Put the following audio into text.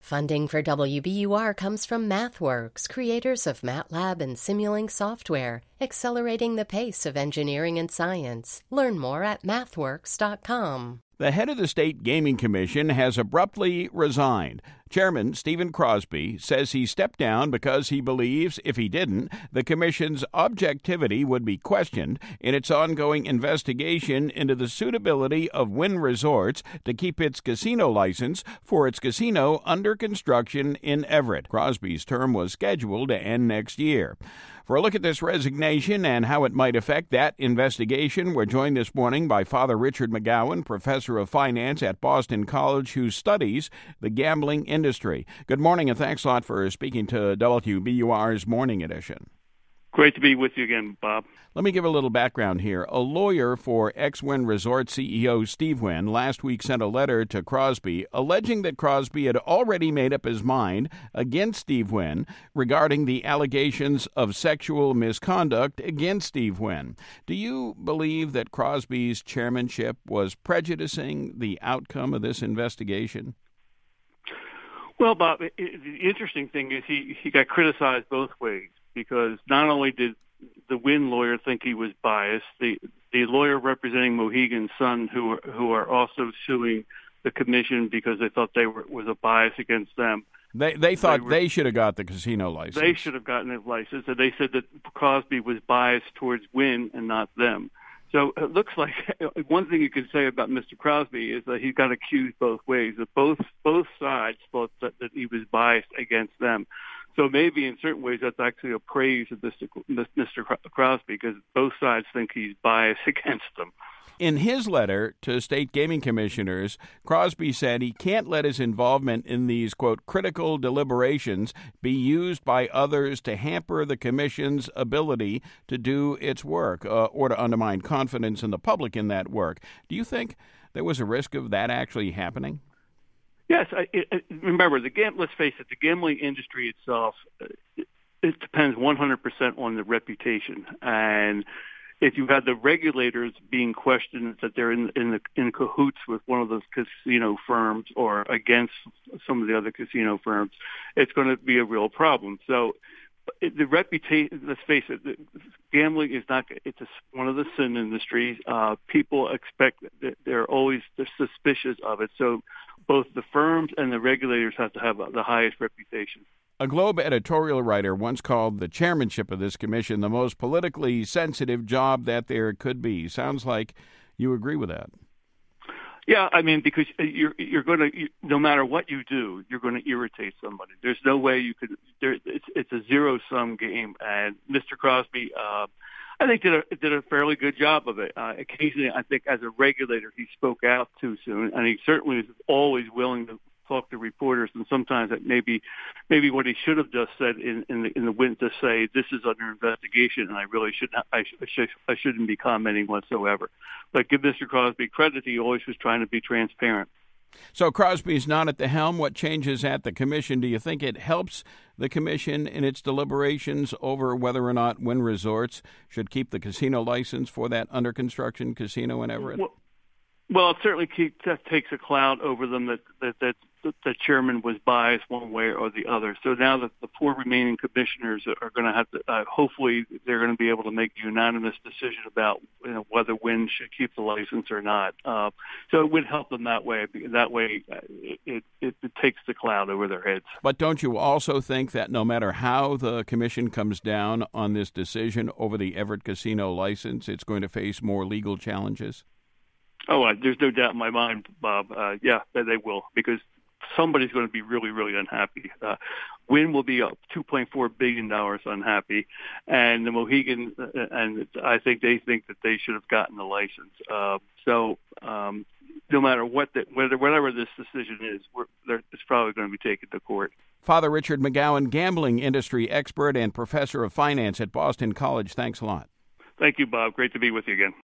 Funding for WBUR comes from MathWorks, creators of MATLAB and Simulink software, accelerating the pace of engineering and science. Learn more at mathworks.com. The head of the State Gaming Commission has abruptly resigned. Chairman Stephen Crosby says he stepped down because he believes if he didn't, the commission's objectivity would be questioned in its ongoing investigation into the suitability of Wynn Resorts to keep its casino license for its casino under construction in Everett. Crosby's term was scheduled to end next year. For a look at this resignation and how it might affect that investigation, we're joined this morning by Father Richard McGowan, professor of finance at Boston College, who studies the gambling industry. Good morning, and thanks a lot for speaking to WBUR's Morning Edition. Great to be with you again, Bob. Let me give a little background here. A lawyer for ex-Wynn Resort CEO Steve Wynn last week sent a letter to Crosby alleging that Crosby had already made up his mind against Steve Wynn regarding the allegations of sexual misconduct against Steve Wynn. Do you believe that Crosby's chairmanship was prejudicing the outcome of this investigation? Well, Bob, the interesting thing is he got criticized both ways, because not only did the Wynn lawyer think he was biased, the lawyer representing Mohegan's Sun, who are also suing the commission because they thought was a bias against them. They thought they should have got the casino license. They should have gotten the license, and they said that Crosby was biased towards Wynn and not them. So it looks like one thing you can say about Mr. Crosby is that he got accused both ways. That both sides thought that he was biased against them. So maybe in certain ways that's actually a praise of Mr. Crosby, because both sides think he's biased against them. In his letter to state gaming commissioners, Crosby said he can't let his involvement in these, quote, critical deliberations be used by others to hamper the commission's ability to do its work or to undermine confidence in the public in that work. Do you think there was a risk of that actually happening? Yes. Remember, let's face it, the gambling industry itself, it depends 100% on the reputation. And if you had the regulators being questioned that they're in cahoots with one of those casino firms or against some of the other casino firms, it's going to be a real problem. So the reputation, let's face it, gambling is it's one of the sin industries. People expect that they're suspicious of it. So both the firms and the regulators have to have the highest reputation. A Globe editorial writer once called the chairmanship of this commission the most politically sensitive job that there could be. Sounds like you agree with that. Yeah, I mean, because you're going to, no matter what you do, you're going to irritate somebody. There's no way you could. It's a zero-sum game, and Mr. Crosby, I think did a fairly good job of it. Occasionally, I think as a regulator, he spoke out too soon, and he certainly is always willing to talk to reporters, and sometimes that maybe what he should have just said in the Wynn to say this is under investigation, and I really shouldn't be commenting whatsoever. But give Mr. Crosby credit; he always was trying to be transparent. So Crosby's not at the helm. What changes at the commission? Do you think it helps the commission in its deliberations over whether or not Wynn Resorts should keep the casino license for that under construction casino in Everett? Well, it certainly takes a cloud over them that the chairman was biased one way or the other. So now that the four remaining commissioners are going to have to, hopefully they're going to be able to make a unanimous decision about whether Wynn should keep the license or not. So it would help them that way. That way, it takes the cloud over their heads. But don't you also think that no matter how the commission comes down on this decision over the Everett casino license, it's going to face more legal challenges? Oh, there's no doubt in my mind, Bob. Yeah, they will, because somebody's going to be really, really unhappy. Wynn will be up $2.4 billion unhappy, and the Mohegan, and I think they think that they should have gotten the license. So no matter whatever this decision is, it's probably going to be taken to court. Father Richard McGowan, gambling industry expert and professor of finance at Boston College. Thanks a lot. Thank you, Bob. Great to be with you again.